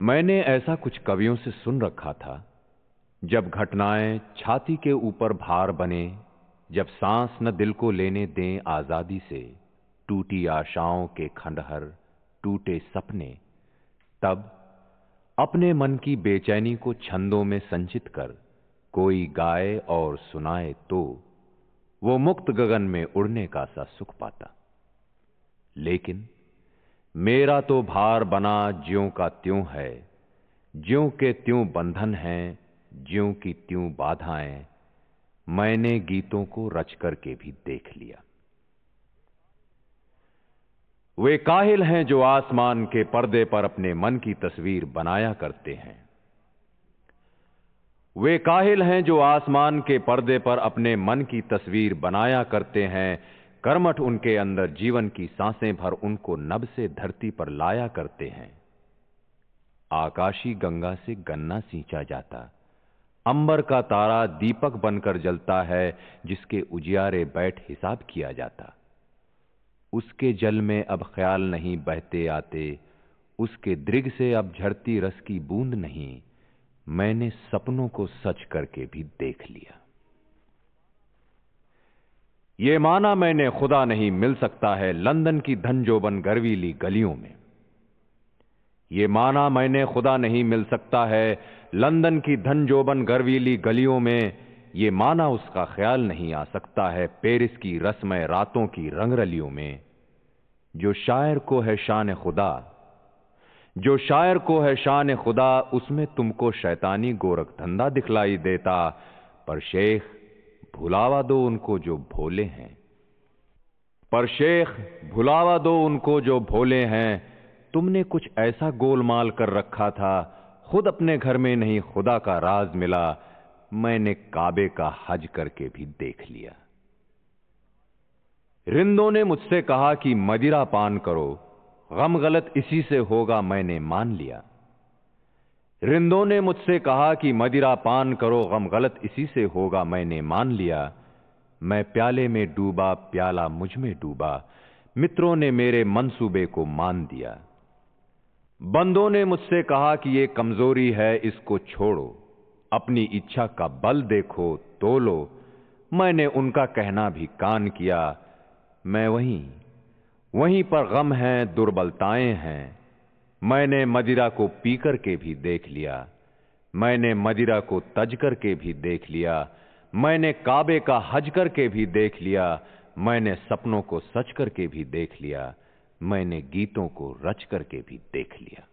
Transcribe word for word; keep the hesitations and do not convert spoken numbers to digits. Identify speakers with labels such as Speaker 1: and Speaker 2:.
Speaker 1: मैंने ऐसा कुछ कवियों से सुन रखा था, जब घटनाएं छाती के ऊपर भार बने, जब सांस न दिल को लेने दें आजादी से, टूटी आशाओं के खंडहर, टूटे सपने, तब अपने मन की बेचैनी को छंदों में संचित कर कोई गाए और सुनाए तो वो मुक्त गगन में उड़ने का सा सुख पाता। लेकिन मेरा तो भार बना ज्यों का त्यों है, ज्यों के त्यों बंधन हैं, ज्यों की त्यों बाधाएं, मैंने गीतों को रच करके भी देख लिया। वे काहिल हैं जो आसमान के पर्दे पर अपने मन की तस्वीर बनाया करते हैं। वे काहिल हैं जो आसमान के पर्दे पर अपने मन की तस्वीर बनाया करते हैं। कर्मठ उनके अंदर जीवन की सांसें भर उनको नभ से धरती पर लाया करते हैं। आकाशी गंगा से गन्ना सींचा जाता, अंबर का तारा दीपक बनकर जलता है, जिसके उजियारे बैठ हिसाब किया जाता। उसके जल में अब ख्याल नहीं बहते आते, उसके दृग से अब झड़ती रस की बूंद नहीं, मैंने सपनों को सच करके भी देख लिया। ये माना मैंने खुदा नहीं मिल सकता है लंदन की धनजोबन गर्वीली गलियों में। ये माना मैंने खुदा नहीं मिल सकता है लंदन की धनजोबन गर्वीली गलियों में। ये माना उसका ख्याल नहीं आ सकता है पेरिस की रस्मय रातों की रंगरलियों में। जो शायर को है शान खुदा, जो शायर को है शान खुदा, उसमें तुमको शैतानी गोरख धंधा दिखलाई देता। पर शेख भुलावा दो उनको जो भोले हैं, पर शेख भुलावा दो उनको जो भोले हैं। तुमने कुछ ऐसा गोलमाल कर रखा था, खुद अपने घर में नहीं खुदा का राज मिला, मैंने काबे का हज करके भी देख लिया। रिंदों ने मुझसे कहा कि मदिरा पान करो, गम गलत इसी से होगा, मैंने मान लिया। रिंदों ने मुझसे कहा कि मदिरा पान करो, गम गलत इसी से होगा, मैंने मान लिया। मैं प्याले में डूबा, प्याला मुझ में डूबा, मित्रों ने मेरे मंसूबे को मान दिया। बंदों ने मुझसे कहा कि ये कमजोरी है, इसको छोड़ो, अपनी इच्छा का बल देखो, तोलो। मैंने उनका कहना भी कान किया। मैं वहीं वहीं पर गम है, दुर्बलताएं हैं, मैंने मदिरा को पी करके भी देख लिया। मैंने मदिरा को तज करके भी देख लिया। मैंने काबे का हज करके भी देख लिया। मैंने सपनों को सच करके भी देख लिया। मैंने गीतों को रच करके भी देख लिया।